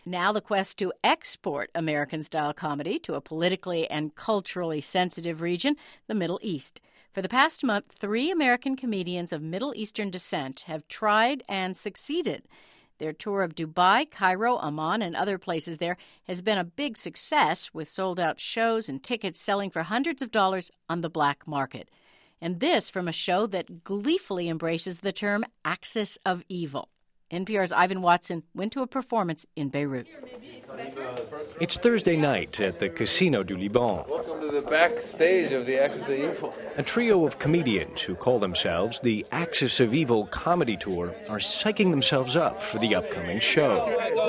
Now the quest to export American-style comedy to a politically and culturally sensitive region, the Middle East. For the past month, 3 American comedians of Middle Eastern descent have tried and succeeded. Their tour of Dubai, Cairo, Amman, and other places there has been a big success, with sold-out shows and tickets selling for hundreds of dollars on the black market. And this from a show that gleefully embraces the term axis of evil. NPR's Ivan Watson went to a performance in Beirut. It's Thursday night at the Casino du Liban. Welcome to the backstage of the Axis of Evil. A trio of comedians who call themselves the Axis of Evil Comedy Tour are psyching themselves up for the upcoming show.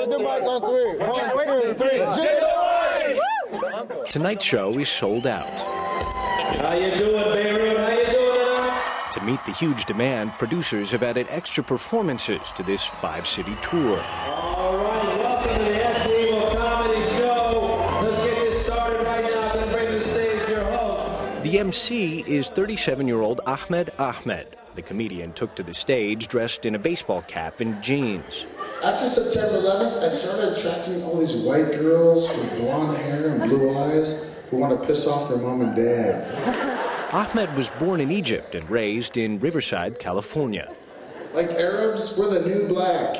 Tonight's show is sold out. How you doing, Beirut? How you doing? To meet the huge demand, producers have added extra performances to this 5-city tour. All right, welcome to the Axis of Evil Comedy Show. Let's get this started right now. I'm going to bring to the stage your host. The MC is 37-year-old Ahmed Ahmed. The comedian took to the stage dressed in a baseball cap and jeans. After September 11th, I started attracting all these white girls with blonde hair and blue eyes who want to piss off their mom and dad. Ahmed was born in Egypt and raised in Riverside, California. Like Arabs, we're the new black.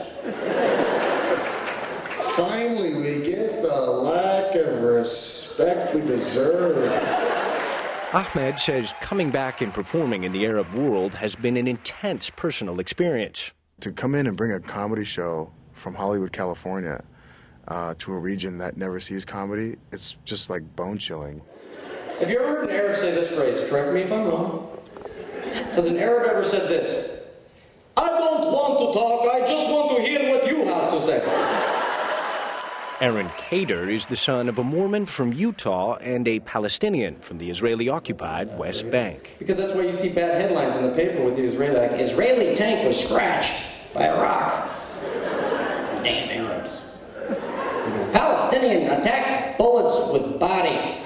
Finally, we get the lack of respect we deserve. Ahmed says coming back and performing in the Arab world has been an intense personal experience. To come in and bring a comedy show from Hollywood, California, to a region that never sees comedy, it's just like bone-chilling. Have you ever heard an Arab say this phrase? Correct me if I'm wrong. Has an Arab ever said this? I don't want to talk, I just want to hear what you have to say. Aaron Kader is the son of a Mormon from Utah and a Palestinian from the Israeli-occupied West Bank. Because that's why you see bad headlines in the paper with the Israeli, like, Israeli tank was scratched by a rock. Damn Arabs. Palestinian attacked, bullets with body.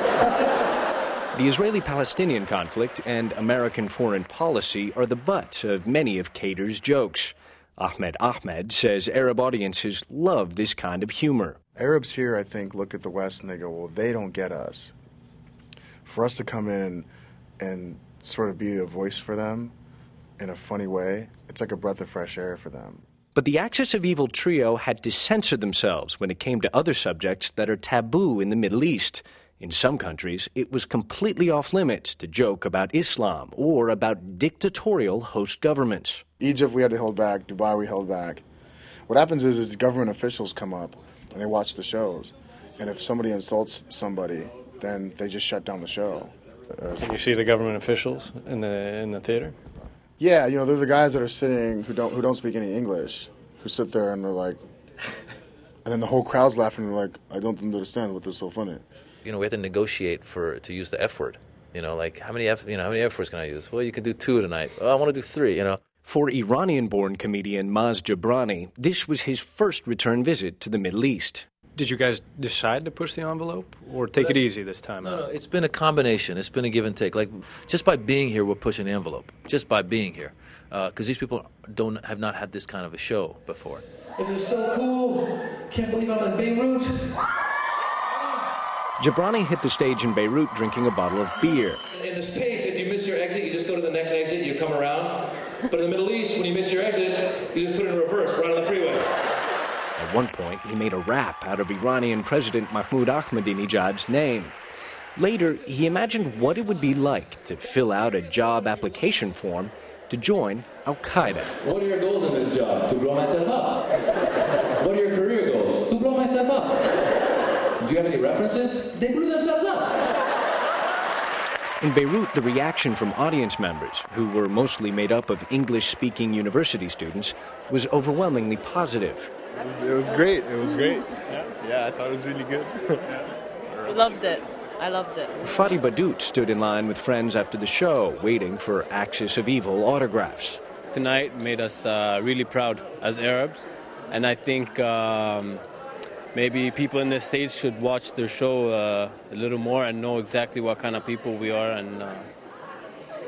The Israeli-Palestinian conflict and American foreign policy are the butt of many of Kader's jokes. Ahmed Ahmed says Arab audiences love this kind of humor. Arabs here, I think, look at the West and they go, well, they don't get us. For us to come in and sort of be a voice for them in a funny way, it's like a breath of fresh air for them. But the Axis of Evil trio had to censor themselves when it came to other subjects that are taboo in the Middle East. In some countries, it was completely off-limits to joke about Islam or about dictatorial host governments. Egypt, we had to hold back. Dubai, we held back. What happens is government officials come up and they watch the shows. And if somebody insults somebody, then they just shut down the show. Can you see the government officials in the theater? Yeah, you know, they're the guys that are sitting who don't speak any English, who sit there and they're like, and then the whole crowd's laughing and they're like, I don't understand what is so funny. You know, we have to negotiate to use the F word. You know, like how many F words can I use? Well, you can do 2 tonight. Oh, I want to do 3. You know. For Iranian-born comedian Maz Jobrani, this was his first return visit to the Middle East. Did you guys decide to push the envelope or take it easy this time? No, it's been a combination. It's been a give and take. Like just by being here, we're pushing the envelope. Just by being here, because these people have not had this kind of a show before. This is so cool. Can't believe I'm in Beirut. Jobrani hit the stage in Beirut drinking a bottle of beer. In the States, if you miss your exit, you just go to the next exit, you come around. But in the Middle East, when you miss your exit, you just put it in reverse, right on the freeway. At one point, he made a rap out of Iranian President Mahmoud Ahmadinejad's name. Later, he imagined what it would be like to fill out a job application form to join Al-Qaeda. What are your goals in this job? To blow myself up. What are your career goals? To blow myself up. Do you have any references? They blew themselves up. In Beirut, the reaction from audience members, who were mostly made up of English-speaking university students, was overwhelmingly positive. It was great. It was great. Yeah, I thought it was really good. We loved it. I loved it. Fadi Badout stood in line with friends after the show, waiting for Axis of Evil autographs. Tonight made us really proud as Arabs, and I think maybe people in the States should watch their show a little more and know exactly what kind of people we are, and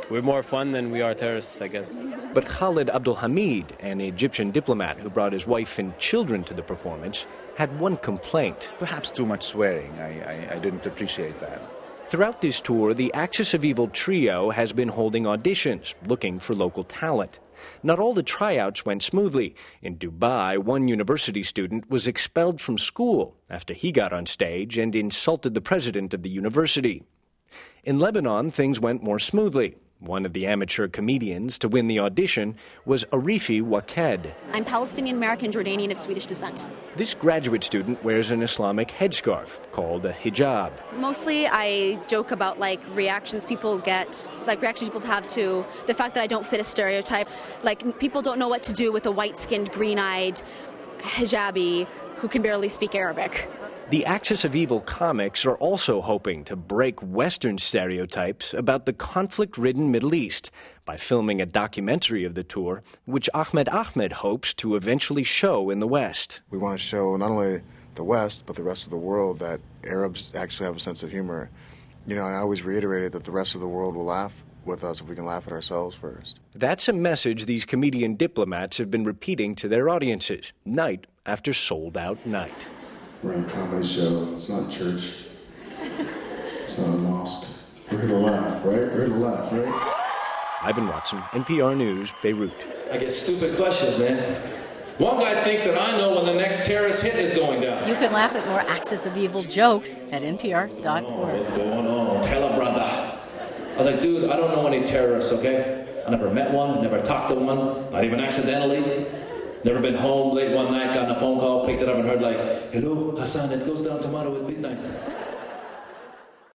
we're more fun than we are terrorists, I guess. But Khalid Abdulhamid, an Egyptian diplomat who brought his wife and children to the performance, had one complaint. Perhaps too much swearing. I didn't appreciate that. Throughout this tour, the Axis of Evil trio has been holding auditions, looking for local talent. Not all the tryouts went smoothly. In Dubai, one university student was expelled from school after he got on stage and insulted the president of the university. In Lebanon, things went more smoothly. One of the amateur comedians to win the audition was Arifi Waked. I'm Palestinian-American Jordanian of Swedish descent. This graduate student wears an Islamic headscarf called a hijab. Mostly I joke about reactions people have to the fact that I don't fit a stereotype. Like, people don't know what to do with a white-skinned, green-eyed hijabi who can barely speak Arabic. The Axis of Evil comics are also hoping to break Western stereotypes about the conflict-ridden Middle East by filming a documentary of the tour, which Ahmed hopes to eventually show in the West. We want to show not only the West, but the rest of the world that Arabs actually have a sense of humor. You know, I always reiterated that the rest of the world will laugh with us if we can laugh at ourselves first. That's a message these comedian diplomats have been repeating to their audiences, night after sold-out night. We're in a comedy show. It's not church. It's not a mosque. We're here to laugh, right? We're here to laugh, right? Ivan Watson, NPR News, Beirut. I get stupid questions, man. One guy thinks that I know when the next terrorist hit is going down. You can laugh at more Axis of Evil jokes at npr.org. What's going on? Tell a brother. I was like, dude, I don't know any terrorists, okay? I never met one, never talked to one, not even accidentally. Never been home late one night, gotten a phone call, picked it up and heard hello, Hassan, it goes down tomorrow at midnight.